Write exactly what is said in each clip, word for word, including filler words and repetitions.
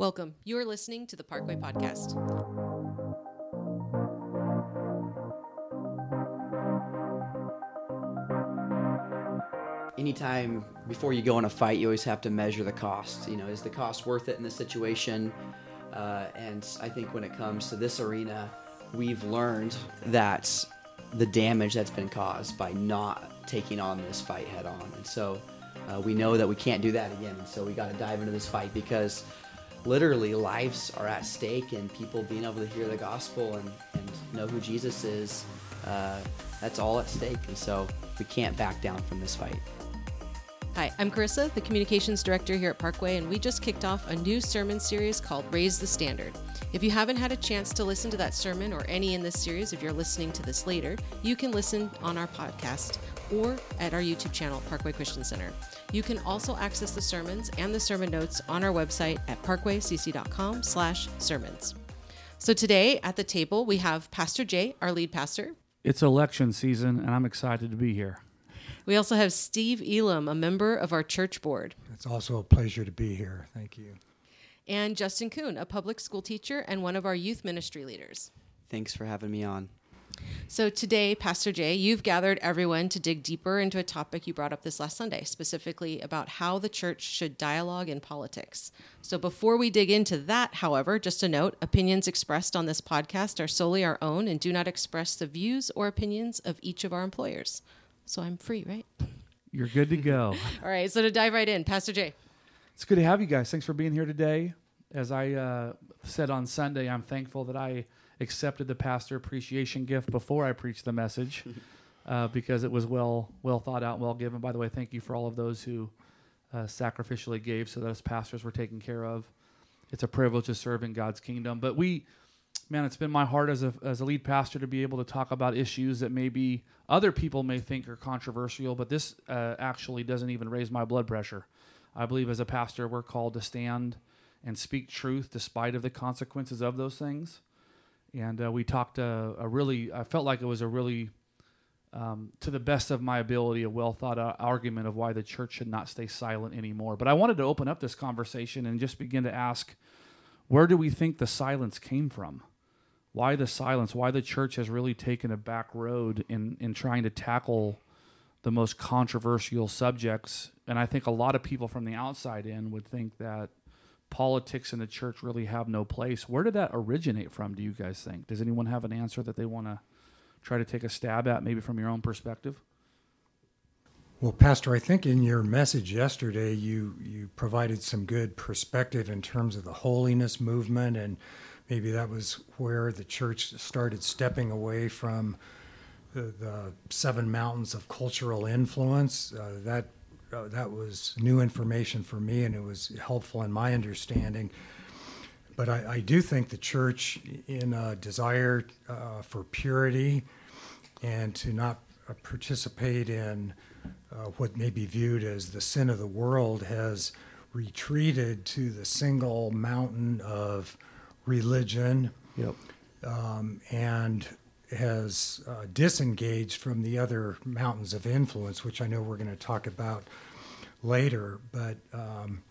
Welcome. You are listening to the Parkway Podcast. Anytime before you go in a fight, you always have to measure the cost. You know, is the cost worth it in this situation? Uh, and I think when it comes to this arena, we've learned that the damage that's been caused by not taking on this fight head on. And so uh, we know that we can't do that again. And so we got to dive into this fight because literally lives are at stake, and people being able to hear the gospel and, and know who Jesus is, uh, that's all at stake. And so we can't back down from this fight. Hi, I'm Carissa, the Communications Director here at Parkway, and we just kicked off a new sermon series called Raise the Standard. If you haven't had a chance to listen to that sermon or any in this series, if you're listening to this later, you can listen on our podcast or at our YouTube channel, Parkway Christian Center. You can also access the sermons and the sermon notes on our website at parkwaycc.com slash sermons. So today at the table, we have Pastor Jay, our lead pastor. It's election season, and I'm excited to be here. We also have Steve Elam, a member of our church board. It's also a pleasure to be here. Thank you. And Justin Kuhn, a public school teacher and one of our youth ministry leaders. Thanks for having me on. So today, Pastor Jay, you've gathered everyone to dig deeper into a topic you brought up this last Sunday, specifically about how the church should dialogue in politics. So before we dig into that, however, just a note, opinions expressed on this podcast are solely our own and do not express the views or opinions of each of our employers. So I'm free, right? You're good to go. All right, so to dive right in, Pastor Jay. It's good to have you guys. Thanks for being here today. As I uh, said on Sunday, I'm thankful that I accepted the pastor appreciation gift before I preached the message uh, because it was well well thought out, well given. By the way, thank you for all of those who uh, sacrificially gave so that us pastors were taken care of. It's a privilege to serve in God's kingdom. But we, man, it's been my heart as a as a lead pastor to be able to talk about issues that maybe other people may think are controversial, but this uh, actually doesn't even raise my blood pressure. I believe as a pastor, we're called to stand and speak truth despite of the consequences of those things. And uh, we talked uh, a really, I felt like it was a really, um, to the best of my ability, a well thought out argument of why the church should not stay silent anymore. But I wanted to open up this conversation and just begin to ask, where do we think the silence came from? Why the silence? Why the church has really taken a back road in, in trying to tackle the most controversial subjects? And I think a lot of people from the outside in would think that politics and the church really have no place. Where did that originate from, do you guys think? Does anyone have an answer that they want to try to take a stab at, maybe from your own perspective? Well, Pastor, I think in your message yesterday, you, you provided some good perspective in terms of the holiness movement, and maybe that was where the church started stepping away from the, the seven mountains of cultural influence. Uh, that uh, that was new information for me, and it was helpful in my understanding. But I, I do think the church, in a desire uh, for purity and to not uh, participate in uh, what may be viewed as the sin of the world, has retreated to the single mountain of religion. Yep. Um, and has uh, disengaged from the other mountains of influence, which I know we're going to talk about later. But um,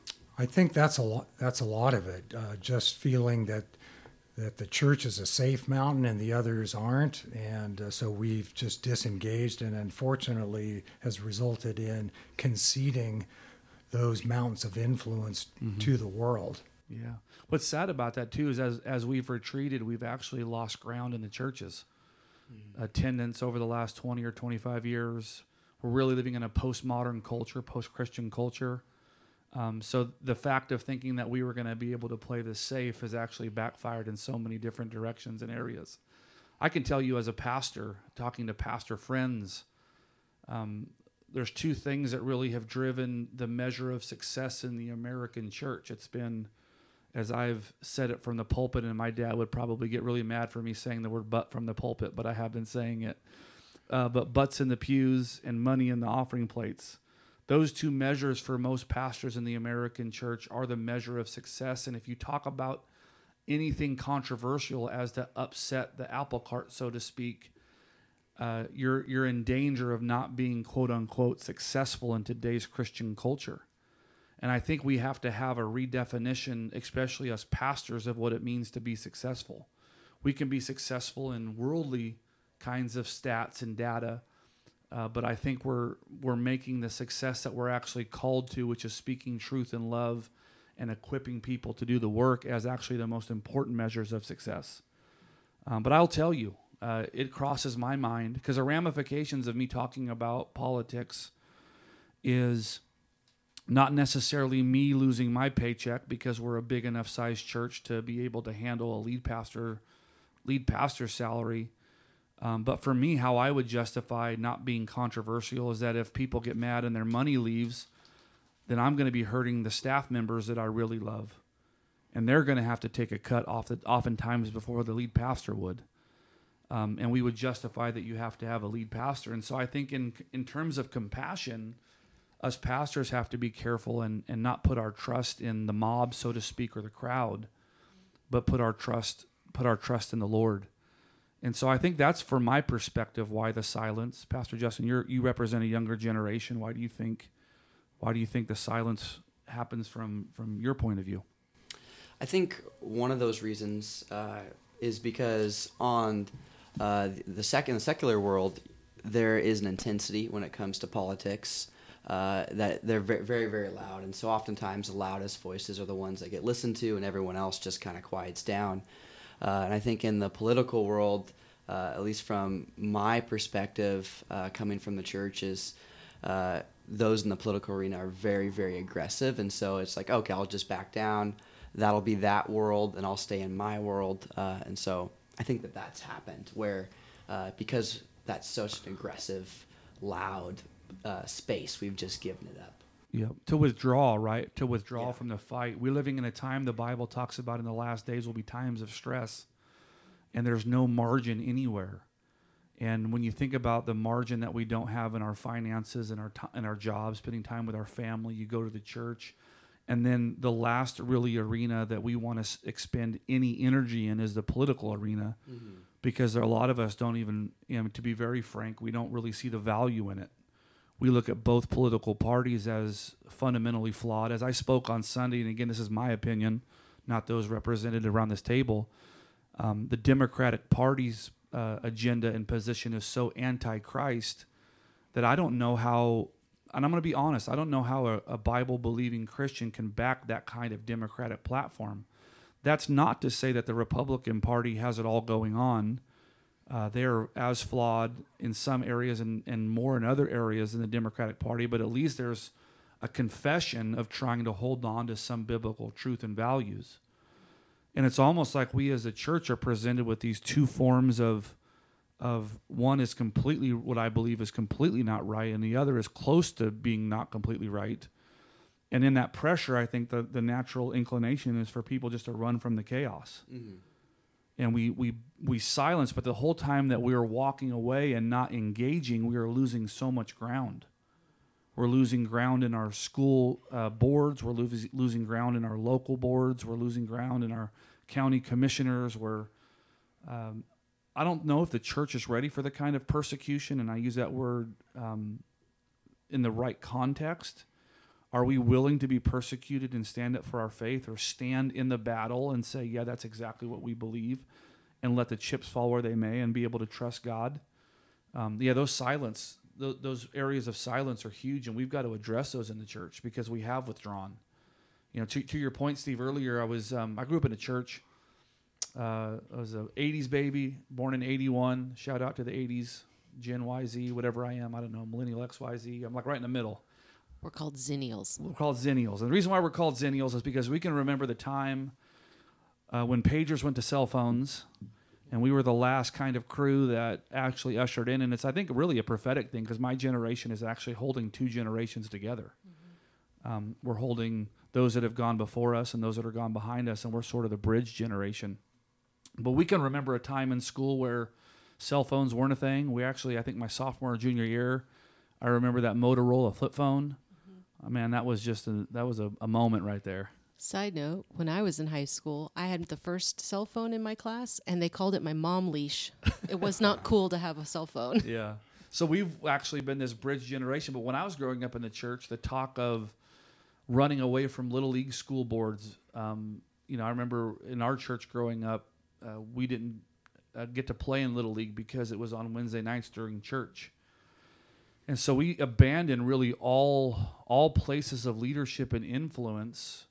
I think that's a lot. That's a lot of it. Uh, just feeling that that the church is a safe mountain and the others aren't, and uh, so we've just disengaged, and unfortunately has resulted in conceding those mountains of influence mm-hmm. to the world. Yeah. What's sad about that, too, is as as we've retreated, we've actually lost ground in the churches. Mm. Attendance over the last twenty or twenty-five years. We're really living in a postmodern culture, post-Christian culture. Um, so the fact of thinking that we were going to be able to play this safe has actually backfired in so many different directions and areas. I can tell you as a pastor, talking to pastor friends, um, there's two things that really have driven the measure of success in the American church. It's been, as I've said it from the pulpit, and my dad would probably get really mad for me saying the word "but" from the pulpit, but I have been saying it. Uh, but butts in the pews and money in the offering plates. Those two measures for most pastors in the American church are the measure of success. And if you talk about anything controversial as to upset the apple cart, so to speak, uh, you're you're in danger of not being, quote unquote, successful in today's Christian culture. And I think we have to have a redefinition, especially as pastors, of what it means to be successful. We can be successful in worldly kinds of stats and data, uh, but I think we're we're making the success that we're actually called to, which is speaking truth in love and equipping people to do the work, as actually the most important measures of success. Um, but I'll tell you, uh, it crosses my mind, because the ramifications of me talking about politics is not necessarily me losing my paycheck, because we're a big enough sized church to be able to handle a lead pastor, lead pastor salary. Um, but for me, how I would justify not being controversial is that if people get mad and their money leaves, then I'm going to be hurting the staff members that I really love. And they're going to have to take a cut off the, oftentimes before the lead pastor would. Um, and we would justify that you have to have a lead pastor. And so I think in in terms of compassion, us pastors have to be careful and, and not put our trust in the mob, so to speak, or the crowd, but put our trust put our trust in the Lord. And so I think that's, from my perspective, why the silence. Pastor Justin, you you represent a younger generation. Why do you think why do you think the silence happens from from your point of view? I think one of those reasons uh, is because on uh, the sec- in the secular world, there is an intensity when it comes to politics. Uh, that they're very, very, very loud. And so oftentimes the loudest voices are the ones that get listened to, and everyone else just kind of quiets down. Uh, and I think in the political world, uh, at least from my perspective, uh, coming from the church, is uh, those in the political arena are very, very aggressive. And so it's like, okay, I'll just back down. That'll be that world, and I'll stay in my world. Uh, and so I think that that's happened, where uh, because that's such an aggressive, loud Uh, space, we've just given it up. Yeah, to withdraw, right? To withdraw Yeah. from the fight. We're living in a time the Bible talks about in the last days will be times of stress, and there's no margin anywhere. And when you think about the margin that we don't have in our finances and our t- in our jobs, spending time with our family, you go to the church, and then the last really arena that we want to s- expend any energy in is the political arena, mm-hmm. because there, a lot of us don't even, you know, to be very frank, we don't really see the value in it. We look at both political parties as fundamentally flawed. As I spoke on Sunday, and again, this is my opinion, not those represented around this table, um, the Democratic Party's uh, agenda and position is so anti-Christ that I don't know how, and I'm going to be honest, I don't know how a, a Bible-believing Christian can back that kind of Democratic platform. That's not to say that the Republican Party has it all going on. Uh, they're as flawed in some areas and, and more in other areas in the Democratic Party, but at least there's a confession of trying to hold on to some biblical truth and values. And it's almost like we as a church are presented with these two forms of, of one is completely, what I believe is completely not right, and the other is close to being not completely right. And in that pressure, I think the, the natural inclination is for people just to run from the chaos. Mm-hmm. And we, we we silence, but the whole time that we are walking away and not engaging, we are losing so much ground. We're losing ground in our school uh, boards. We're lo- losing ground in our local boards. We're losing ground in our county commissioners. We're, um, I don't know if the church is ready for the kind of persecution, and I use that word um, in the right context. Are we willing to be persecuted and stand up for our faith, or stand in the battle and say, yeah, that's exactly what we believe, and let the chips fall where they may and be able to trust God? Um, yeah, those silence, th- those areas of silence are huge, and we've got to address those in the church because we have withdrawn. You know, to, to your point, Steve, earlier, I was um, I grew up in a church. Uh, I was an eighties baby, born in eighty-one. Shout out to the eighties, Gen Y Z, whatever I am. I don't know, Millennial X Y Z. I'm like right in the middle. We're called Zennials. We're called Zennials. And the reason why we're called Zennials is because we can remember the time uh, when pagers went to cell phones, and we were the last kind of crew that actually ushered in. And it's, I think, really a prophetic thing, because my generation is actually holding two generations together. Mm-hmm. Um, we're holding those that have gone before us and those that are gone behind us, and we're sort of the bridge generation. But we can remember a time in school where cell phones weren't a thing. We actually, I think my sophomore or junior year, I remember that Motorola flip phone. Oh, man, that was just a, that was a, a moment right there. Side note, when I was in high school, I had the first cell phone in my class, and they called it my mom leash. It was not cool to have a cell phone. Yeah. So we've actually been this bridge generation. But when I was growing up in the church, the talk of running away from Little League school boards. Um, you know, I remember in our church growing up, uh, we didn't uh, get to play in Little League because it was on Wednesday nights during church. And so we abandoned really all all places of leadership and influence.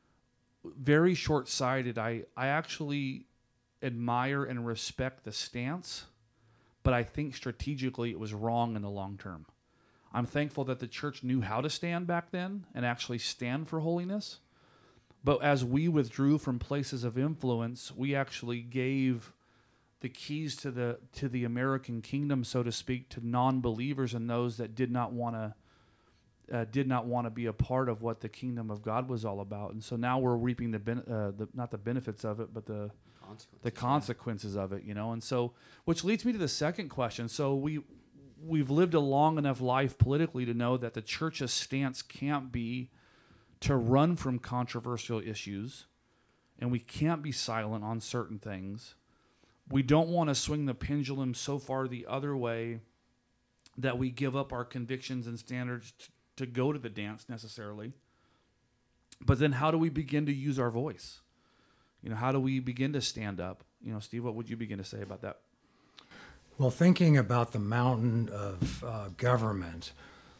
Very short-sighted. I, I actually admire and respect the stance, but I think strategically it was wrong in the long term. I'm thankful that the church knew how to stand back then and actually stand for holiness. But as we withdrew from places of influence, we actually gave the keys to the to the American kingdom, so to speak, to non-believers and those that did not want to uh, did not want to be a part of what the kingdom of God was all about. And so now we're reaping the, ben- uh, the not the benefits of it, but the consequences. the consequences yeah. of it. You know, and so which leads me to the second question. So we we've lived a long enough life politically to know that the church's stance can't be to run from controversial issues, and we can't be silent on certain things. We don't want to swing the pendulum so far the other way that we give up our convictions and standards t- to go to the dance necessarily. But then how do we begin to use our voice? You know, how do we begin to stand up? You know, Steve, what would you begin to say about that? Well, thinking about the mountain of uh, government,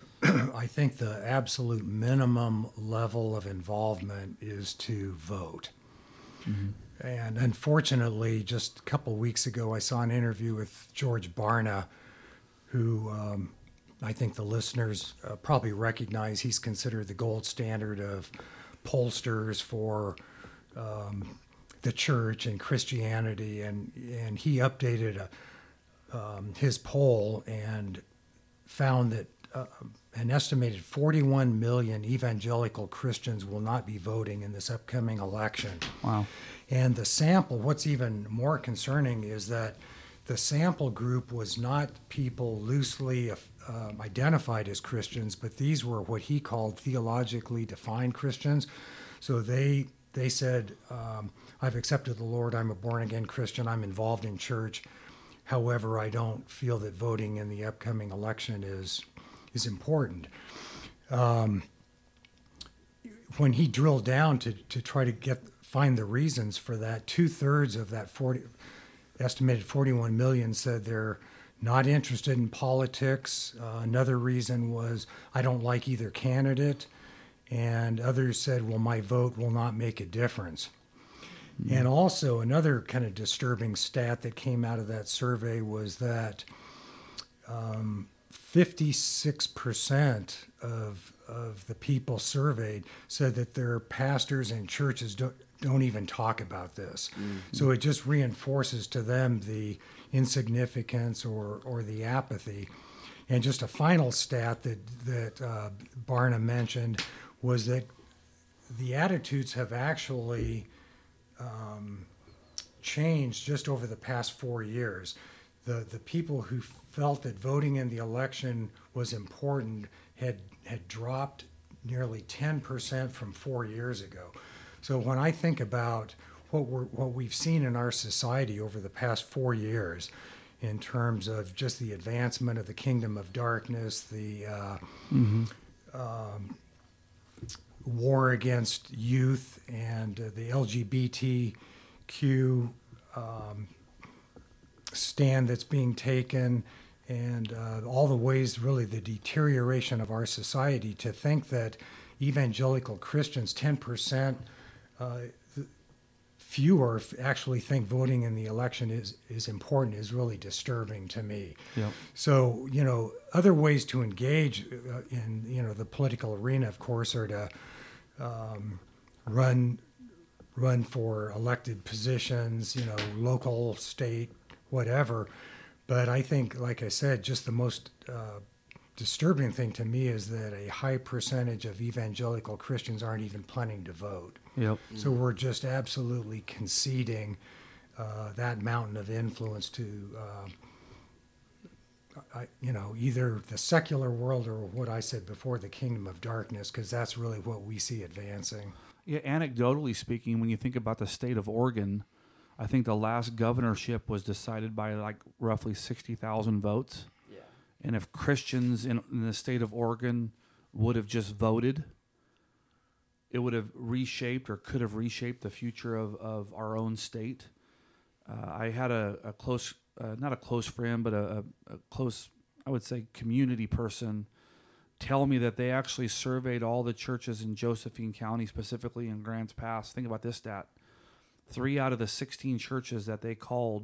I think the absolute minimum level of involvement is to vote. Mm-hmm. And unfortunately, just a couple of weeks ago, I saw an interview with George Barna, who um, I think the listeners uh, probably recognize. He's considered the gold standard of pollsters for um, the church and Christianity. And, and he updated a, um, his poll and found that uh, an estimated forty-one million evangelical Christians will not be voting in this upcoming election. Wow. And the sample, what's even more concerning is that the sample group was not people loosely uh, identified as Christians, but these were what he called theologically defined Christians. So they they said, um, I've accepted the Lord, I'm a born-again Christian, I'm involved in church. However, I don't feel that voting in the upcoming election is is important. Um, when he drilled down to, to try to get find the reasons for that, two-thirds of that forty estimated forty-one million said they're not interested in politics. Uh, another reason was, I don't like either candidate. And others said, well, my vote will not make a difference. Mm-hmm. And also another kind of disturbing stat that came out of that survey was that um, fifty-six percent of of the people surveyed said that their pastors and churches don't, don't even talk about this. Mm-hmm. So it just reinforces to them the insignificance or, or the apathy. And just a final stat that, that uh, Barna mentioned was that the attitudes have actually um, changed just over the past four years. The, the people who felt that voting in the election was important had had dropped nearly ten percent from four years ago. So when I think about what we're, what we've seen in our society over the past four years, in terms of just the advancement of the kingdom of darkness, the uh, mm-hmm. um, war against youth, and uh, the L G B T Q um, stand that's being taken, and uh, all the ways, really, the deterioration of our society, to think that evangelical Christians, ten percent uh, fewer actually think voting in the election is, is important, is really disturbing to me. Yep. So, you know, other ways to engage uh, in, you know, the political arena, of course, are to um, run run for elected positions, you know, local, state, whatever. But I think, like I said, just the most uh, disturbing thing to me is that a high percentage of evangelical Christians aren't even planning to vote. Yep. So we're just absolutely conceding uh, that mountain of influence to, uh, I, you know, either the secular world or what I said before, the kingdom of darkness, because that's really what we see advancing. Yeah, anecdotally speaking, when you think about the state of Oregon, I think the last governorship was decided by like roughly sixty thousand votes. Yeah. And if Christians in, in the state of Oregon would have just voted, it would have reshaped or could have reshaped the future of, of our own state. Uh, I had a, a close, uh, not a close friend, but a, a, a close, I would say, community person tell me that they actually surveyed all the churches in Josephine County, specifically in Grants Pass. Think about this stat. Three out of the sixteen churches that they called,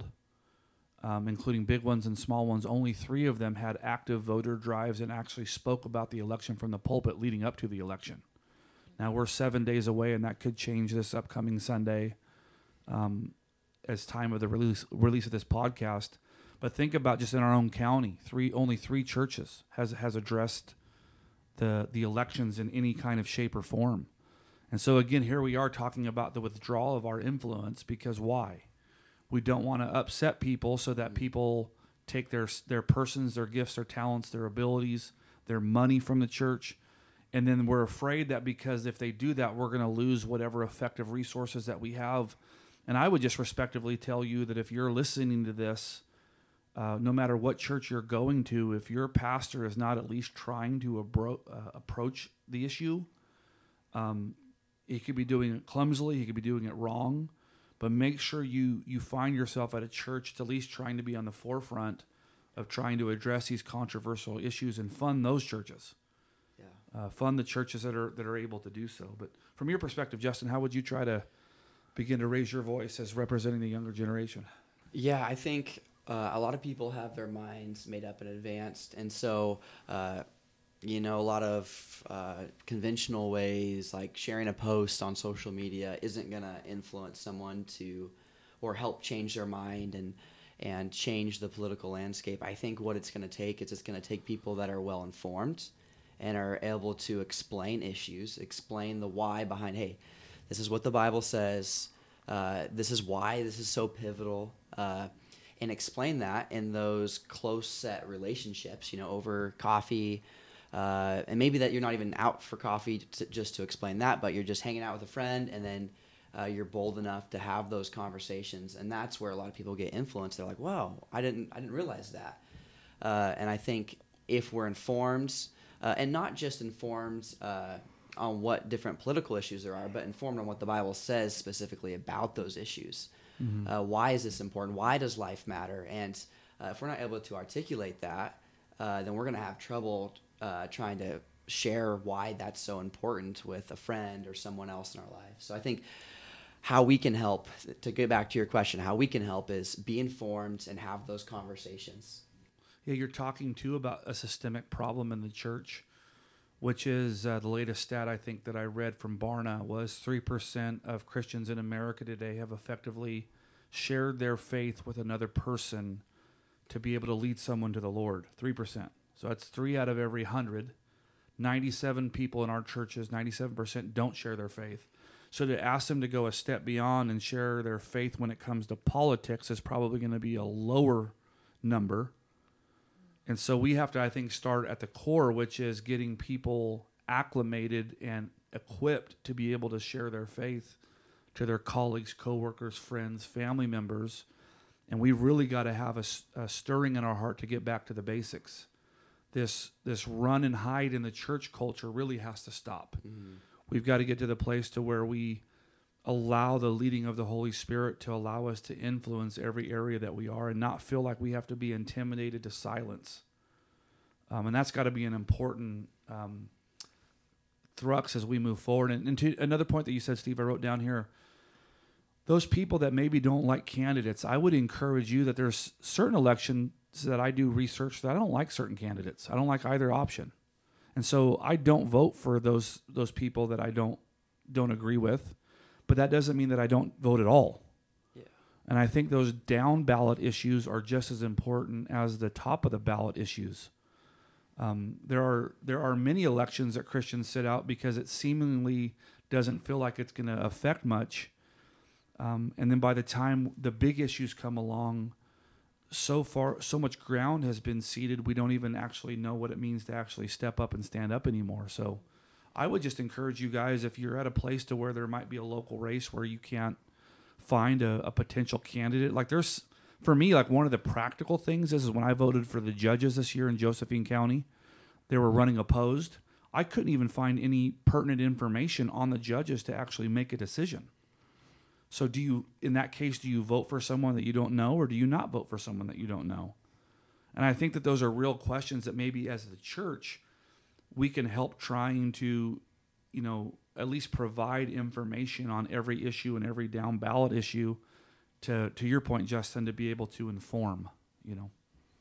um, including big ones and small ones, only three of them had active voter drives and actually spoke about the election from the pulpit leading up to the election. Now, we're seven days away, and that could change this upcoming Sunday um, as time of the release release of this podcast. But think about just in our own county, three only three churches has has addressed the the elections in any kind of shape or form. And so again, here we are talking about the withdrawal of our influence, because why? We don't want to upset people so that people take their their persons, their gifts, their talents, their abilities, their money from the church. And then we're afraid that because if they do that, we're going to lose whatever effective resources that we have. And I would just respectively tell you that if you're listening to this, uh, no matter what church you're going to, if your pastor is not at least trying to abro- uh, approach the issue, um, he could be doing it clumsily, he could be doing it wrong, but make sure you, you find yourself at a church that's at least trying to be on the forefront of trying to address these controversial issues and fund those churches. Yeah. Uh, fund the churches that are that are able to do so. But from your perspective, Justin, how would you try to begin to raise your voice as representing the younger generation? Yeah, I think uh, a lot of people have their minds made up in advance, and so uh, you know, a lot of uh, conventional ways like sharing a post on social media isn't going to influence someone to or help change their mind and and change the political landscape. I think what it's going to take is it's going to take people that are well informed and are able to explain issues, explain the why behind, hey, this is what the Bible says, uh, this is why this is so pivotal, uh, and explain that in those close set relationships, you know, over coffee, uh, and maybe that you're not even out for coffee to, just to explain that, but you're just hanging out with a friend, and then uh, you're bold enough to have those conversations, and that's where a lot of people get influenced. They're like, wow, I didn't, I didn't realize that, uh, and I think if we're informed, uh, and not just informed uh, on what different political issues there are, but informed on what the Bible says specifically about those issues. Mm-hmm. Uh, why is this important? Why does life matter? And uh, if we're not able to articulate that, uh, then we're going to have trouble uh, trying to share why that's so important with a friend or someone else in our life. So I think how we can help, to get back to your question, how we can help is be informed and have those conversations. Yeah, you're talking too about a systemic problem in the church, which is uh, the latest stat I think that I read from Barna was three percent of Christians in America today have effectively shared their faith with another person to be able to lead someone to the Lord. three percent. So that's three out of every one hundred. ninety-seven people in our churches, ninety-seven percent don't share their faith. So to ask them to go a step beyond and share their faith when it comes to politics is probably going to be a lower number. And so we have to, I think, start at the core, which is getting people acclimated and equipped to be able to share their faith to their colleagues, coworkers, friends, family members. And we really got to have a, a stirring in our heart to get back to the basics. This this run and hide in the church culture really has to stop. Mm-hmm. We've got to get to the place to where we allow the leading of the Holy Spirit to allow us to influence every area that we are and not feel like we have to be intimidated to silence. Um, and that's got to be an important um, thrust as we move forward. And, and to another point that you said, Steve, I wrote down here, those people that maybe don't like candidates, I would encourage you that there's certain elections that I do research that I don't like certain candidates. I don't like either option. And so I don't vote for those those people that I don't don't agree with. But that doesn't mean that I don't vote at all. Yeah. And I think those down ballot issues are just as important as the top of the ballot issues. Um, there are there are many elections that Christians sit out because it seemingly doesn't feel like it's going to affect much. Um, and then by the time the big issues come along, so far so much ground has been ceded, we don't even actually know what it means to actually step up and stand up anymore. So I would just encourage you guys, if you're at a place to where there might be a local race where you can't find a, a potential candidate, like there's, for me, like one of the practical things is, is when I voted for the judges this year in Josephine County, they were running opposed. I couldn't even find any pertinent information on the judges to actually make a decision. So do you, in that case, do you vote for someone that you don't know, or do you not vote for someone that you don't know? And I think that those are real questions that maybe as the church, we can help trying to, you know, at least provide information on every issue and every down ballot issue to, to your point, Justin, to be able to inform, you know.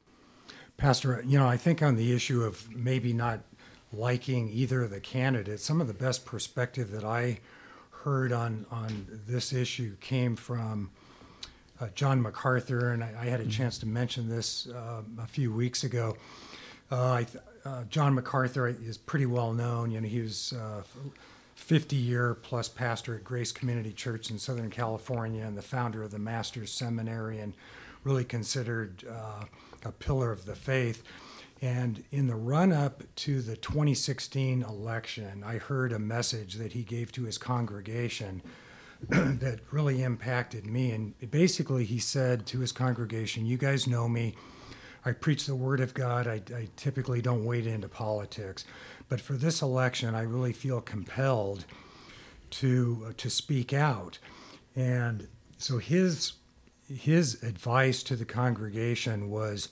Pastor, you know, I think on the issue of maybe not liking either of the candidates, some of the best perspective that I heard on, on this issue came from uh, John MacArthur, and I, I had a chance to mention this uh, a few weeks ago. Uh, I th- uh, John MacArthur is pretty well known. You know, he was uh, fifty-year plus pastor at Grace Community Church in Southern California and the founder of the Masters Seminary, and really considered uh, a pillar of the faith. And in the run-up to the twenty sixteen election, I heard a message that he gave to his congregation that really impacted me. And basically he said to his congregation, you guys know me. I preach the Word of God. I, I typically don't wade into politics. But for this election, I really feel compelled to uh, to speak out. And so his his advice to the congregation was,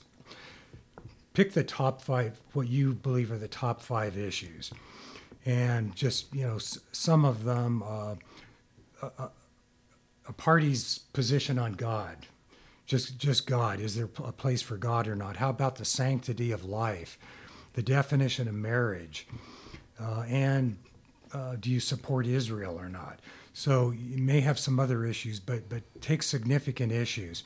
pick the top five, what you believe are the top five issues. And just, you know, s- some of them, uh, a, a party's position on God. Just just God. Is there a place for God or not? How about the sanctity of life, the definition of marriage, uh, and uh, do you support Israel or not? So you may have some other issues, but but take significant issues.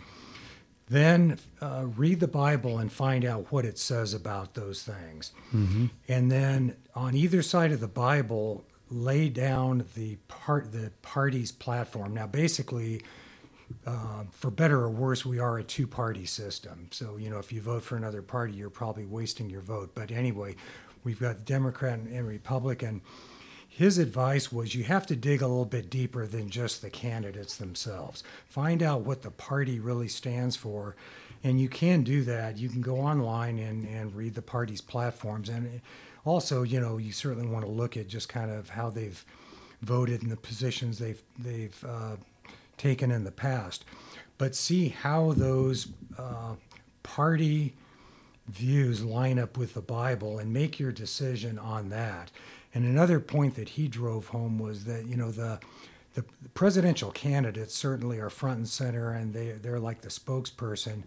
Then uh, read the Bible and find out what it says about those things. Mm-hmm. And then on either side of the Bible, lay down the part the party's platform. Now, basically, Uh, for better or worse, we are a two-party system. So, you know, if you vote for another party, you're probably wasting your vote. But anyway, we've got Democrat and Republican. His advice was you have to dig a little bit deeper than just the candidates themselves. Find out what the party really stands for. And you can do that. You can go online and, and read the party's platforms. And also, you know, you certainly want to look at just kind of how they've voted and the positions they've they've uh, taken in the past, but see how those uh, party views line up with the Bible and make your decision on that. And another point that he drove home was that, you know, the the presidential candidates certainly are front and center, and they they're like the spokesperson,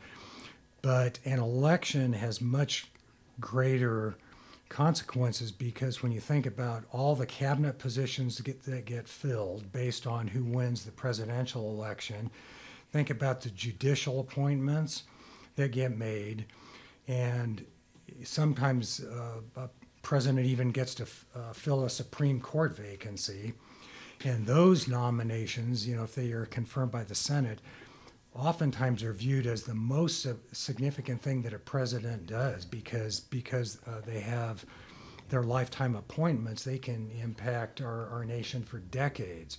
but an election has much greater consequences, because when you think about all the cabinet positions that get, that get filled based on who wins the presidential election, think about the judicial appointments that get made, and sometimes uh, a president even gets to f- uh, fill a Supreme Court vacancy, and those nominations, you know, if they are confirmed by the Senate, oftentimes are viewed as the most significant thing that a president does, because because uh, they have their lifetime appointments. They can impact our, our nation for decades.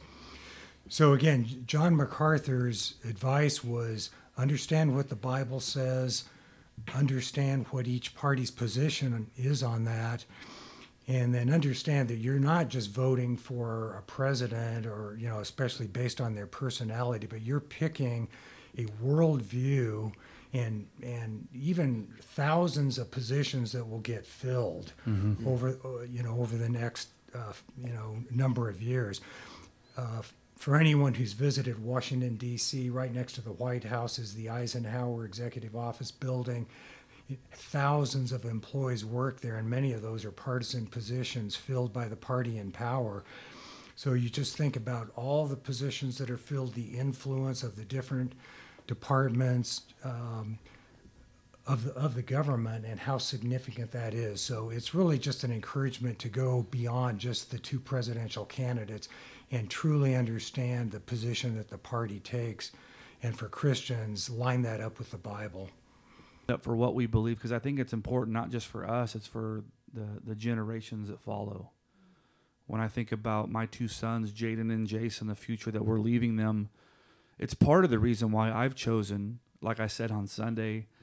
So again, John MacArthur's advice was understand what the Bible says, understand what each party's position is on that, and then understand that you're not just voting for a president, or, you know, especially based on their personality, but you're picking a worldview and and even thousands of positions that will get filled mm-hmm. over uh, you know over the next uh, you know number of years. Uh, for anyone who's visited Washington D C, right next to the White House is the Eisenhower Executive Office building. Thousands of employees work there, and many of those are partisan positions filled by the party in power. So you just think about all the positions that are filled, the influence of the different departments um, of the, of the government, and how significant that is. So it's really just an encouragement to go beyond just the two presidential candidates and truly understand the position that the party takes, and for Christians, line that up with the Bible. Up for what we believe, because I think it's important not just for us, it's for the, the generations that follow. When I think about my two sons, Jaden and Jason, the future that we're leaving them, it's part of the reason why I've chosen, like I said on Sunday,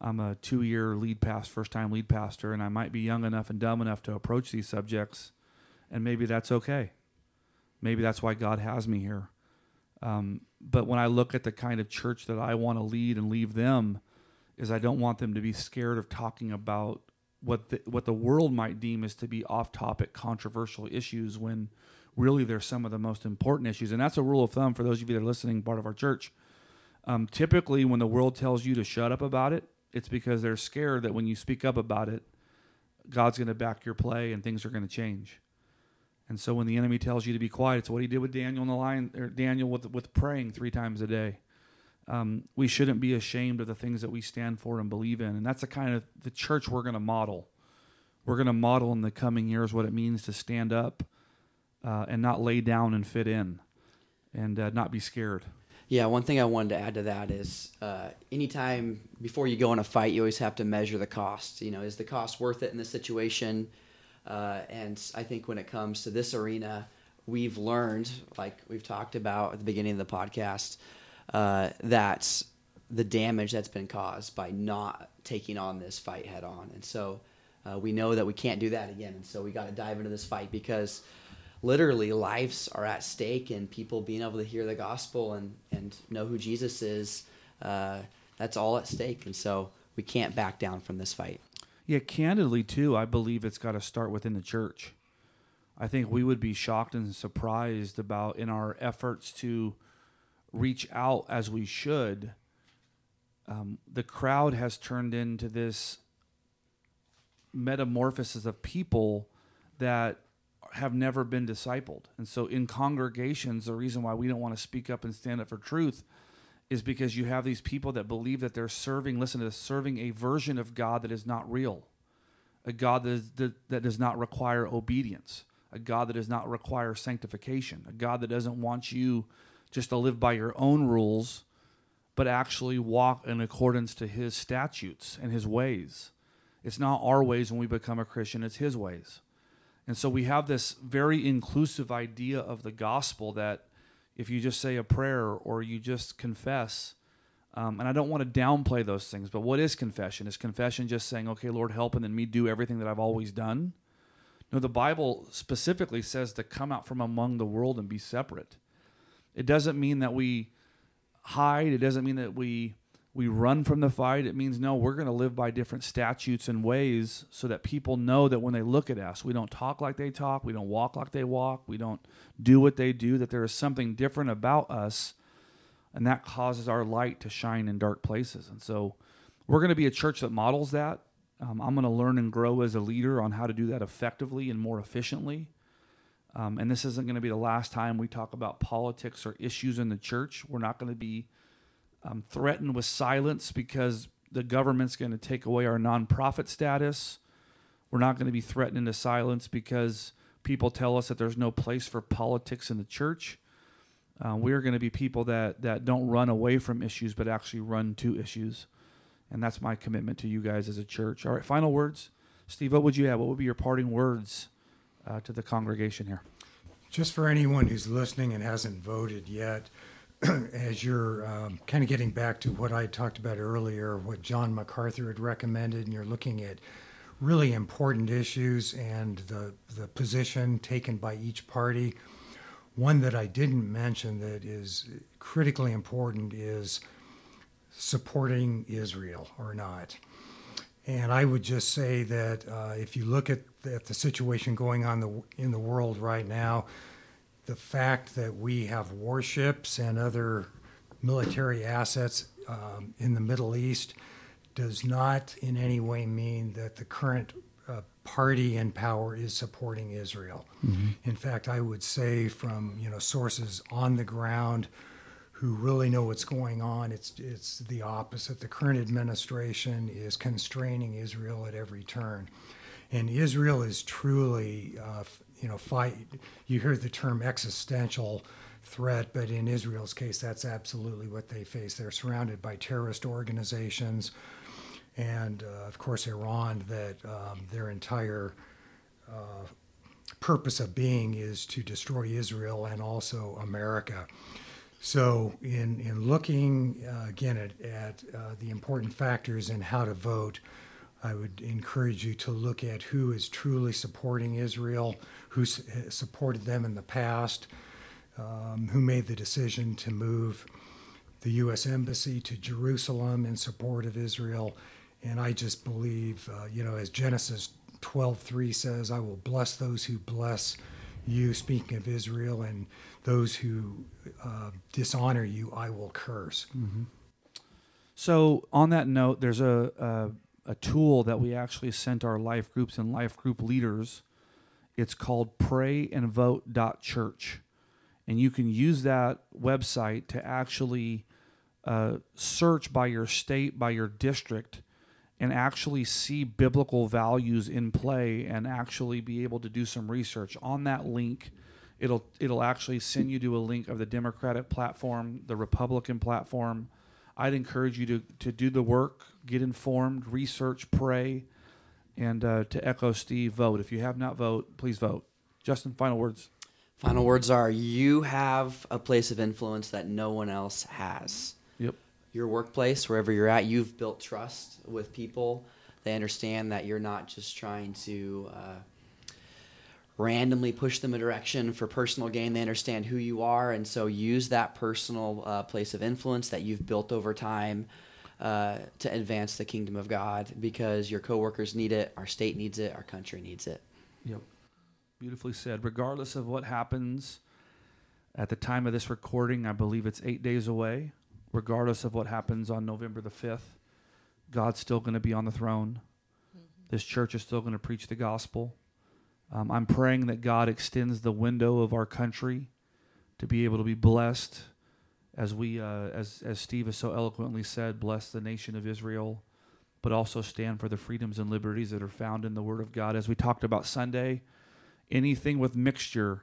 I'm a two-year lead past, first-time lead pastor, and I might be young enough and dumb enough to approach these subjects, and maybe that's okay. Maybe that's why God has me here. Um, but when I look at the kind of church that I want to lead and leave them, is I don't want them to be scared of talking about what the, what the world might deem as to be off-topic, controversial issues when really they're some of the most important issues. And that's a rule of thumb for those of you that are listening, part of our church. Um, typically, when the world tells you to shut up about it, it's because they're scared that when you speak up about it, God's going to back your play and things are going to change. And so when the enemy tells you to be quiet, it's what he did with Daniel in the lion, or Daniel with with praying three times a day. Um, we shouldn't be ashamed of the things that we stand for and believe in. And that's the kind of the church we're going to model. We're going to model in the coming years what it means to stand up uh, and not lay down and fit in and uh, not be scared. Yeah, one thing I wanted to add to that is uh, anytime before you go in a fight, you always have to measure the cost. You know, is the cost worth it in this situation? Uh, and I think when it comes to this arena, we've learned, like we've talked about at the beginning of the podcast, uh, that the damage that's been caused by not taking on this fight head on. And so uh, we know that we can't do that again. And so we got to dive into this fight because literally lives are at stake, and people being able to hear the gospel and, and know who Jesus is, uh, that's all at stake. And so we can't back down from this fight. Yeah, candidly, too, I believe it's got to start within the church. I think we would be shocked and surprised about, in our efforts to reach out as we should, um, the crowd has turned into this metamorphosis of people that have never been discipled. And so in congregations, the reason why we don't want to speak up and stand up for truth is because you have these people that believe that they're serving, listen to this, serving a version of God that is not real, a God that, is, that, that does not require obedience, a God that does not require sanctification, a God that doesn't want you just to live by your own rules, but actually walk in accordance to his statutes and his ways. It's not our ways when we become a Christian, it's his ways. And so we have this very inclusive idea of the gospel that if you just say a prayer or you just confess, um, and I don't want to downplay those things, but what is confession? Is confession just saying, okay, Lord, help, and then me do everything that I've always done? No, the Bible specifically says to come out from among the world and be separate. It doesn't mean that we hide. It doesn't mean that we we run from the fight. It means, no, we're going to live by different statutes and ways so that people know that when they look at us, we don't talk like they talk, we don't walk like they walk, we don't do what they do, that there is something different about us, and that causes our light to shine in dark places. And so we're going to be a church that models that. Um, I'm going to learn and grow as a leader on how to do that effectively and more efficiently. Um, and this isn't going to be the last time we talk about politics or issues in the church. We're not going to be um, threatened with silence because the government's going to take away our nonprofit status. We're not going to be threatened into silence because people tell us that there's no place for politics in the church. Uh, we're going to be people that, that don't run away from issues, but actually run to issues. And that's my commitment to you guys as a church. All right, final words. Steve, what would you have? What would be your parting words uh, to the congregation here? Just for anyone who's listening and hasn't voted yet, as you're um, kind of getting back to what I talked about earlier, what John MacArthur had recommended, and you're looking at really important issues and the the position taken by each party. One that I didn't mention that is critically important is supporting Israel or not. And I would just say that uh, if you look at, at the situation going on the, in the world right now, the fact that we have warships and other military assets um, in the Middle East does not in any way mean that the current uh, party in power is supporting Israel. Mm-hmm. In fact, I would say from you know sources on the ground who really know what's going on, it's it's the opposite. The current administration is constraining Israel at every turn. And Israel is truly, uh, you know, fight. You hear the term existential threat, but in Israel's case, that's absolutely what they face. They're surrounded by terrorist organizations, and uh, of course, Iran. That um, their entire uh, purpose of being is to destroy Israel and also America. So, in, in looking uh, again at, at uh, the important factors in how to vote, I would encourage you to look at who is truly supporting Israel, who su- supported them in the past, um, who made the decision to move the U S Embassy to Jerusalem in support of Israel. And I just believe, uh, you know, as Genesis twelve three says, I will bless those who bless you, speaking of Israel, and those who uh, dishonor you, I will curse. Mm-hmm. So on that note, there's a, a a tool that we actually sent our life groups and life group leaders. It's called pray and vote dot church. And you can use that website to actually uh, search by your state, by your district, and actually see biblical values in play and actually be able to do some research. On that link, it'll it'll actually send you to a link of the Democratic platform, the Republican platform. I'd encourage you to, to do the work, get informed, research, pray, and uh, to echo Steve, vote. If you have not voted, please vote. Justin, final words. Final words are, you have a place of influence that no one else has. Yep. Your workplace, wherever you're at, you've built trust with people. They understand that you're not just trying to uh, randomly push them a direction for personal gain. They understand who you are, and so use that personal uh, place of influence that you've built over time uh, to advance the kingdom of God, because your coworkers need it, our state needs it, our country needs it. Yep. Beautifully said. Regardless of what happens at the time of this recording, I believe it's eight days away. Regardless of what happens on November the fifth, God's still going to be on the throne. Mm-hmm. This church is still going to preach the gospel. Um, I'm praying that God extends the window of our country to be able to be blessed, as we, uh, as as Steve has so eloquently said, bless the nation of Israel, but also stand for the freedoms and liberties that are found in the Word of God. As we talked about Sunday, anything with mixture,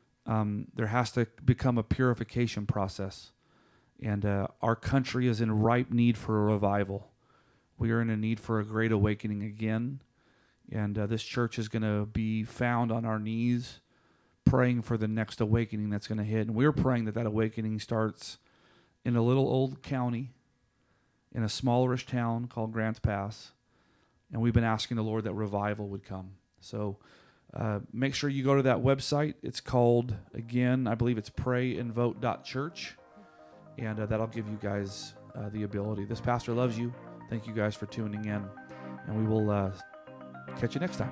um, there has to become a purification process. And uh, our country is in ripe need for a revival. We are in a need for a great awakening again. And uh, this church is going to be found on our knees praying for the next awakening that's going to hit. And we're praying that that awakening starts in a little old county, in a smallerish town called Grants Pass. And we've been asking the Lord that revival would come. So uh, make sure you go to that website. It's called, again, I believe it's pray and vote dot church. And uh, that'll give you guys uh, the ability. This pastor loves you. Thank you guys for tuning in. And we will uh, catch you next time.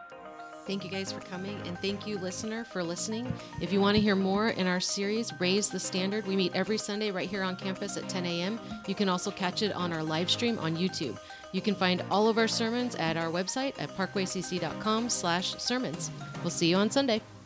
Thank you guys for coming, and thank you, listener, for listening. If you want to hear more in our series, Raise the Standard, we meet every Sunday right here on campus at ten a.m. You can also catch it on our live stream on YouTube. You can find all of our sermons at our website at parkway c c dot com slash sermons. We'll see you on Sunday.